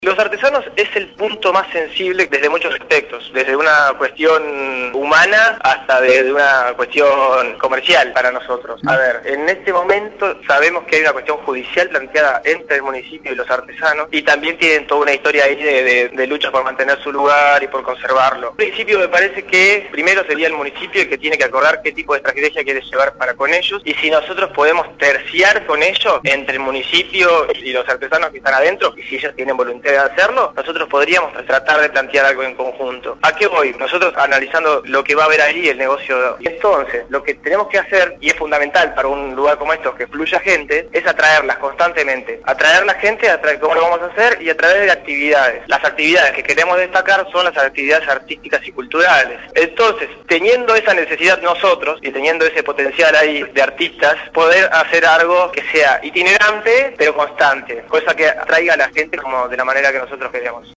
Los artesanos es el punto más sensible desde muchos aspectos, desde una cuestión humana hasta desde una cuestión comercial para nosotros. A ver, en este momento sabemos que hay una cuestión judicial planteada entre el municipio y los artesanos y también tienen toda una historia ahí de lucha por mantener su lugar y por conservarlo. En principio me parece que primero sería el municipio el que tiene que acordar qué tipo de estrategia quiere llevar para con ellos y si nosotros podemos terciar con ellos entre el municipio y los artesanos que están adentro y si ellos tienen voluntad de hacerlo, nosotros podríamos tratar de plantear algo en conjunto. ¿A qué voy? Nosotros analizando lo que va a haber ahí, el negocio. Y entonces, lo que tenemos que hacer, y es fundamental para un lugar como estos que fluya gente, es atraerlas constantemente. Atraer la gente, cómo lo vamos a hacer y a través de actividades. Las actividades que queremos destacar son las actividades artísticas y culturales. Entonces, teniendo esa necesidad nosotros y teniendo ese potencial ahí de artistas, poder hacer algo que sea itinerante pero constante, cosa que atraiga a la gente como de la manera que nosotros queremos.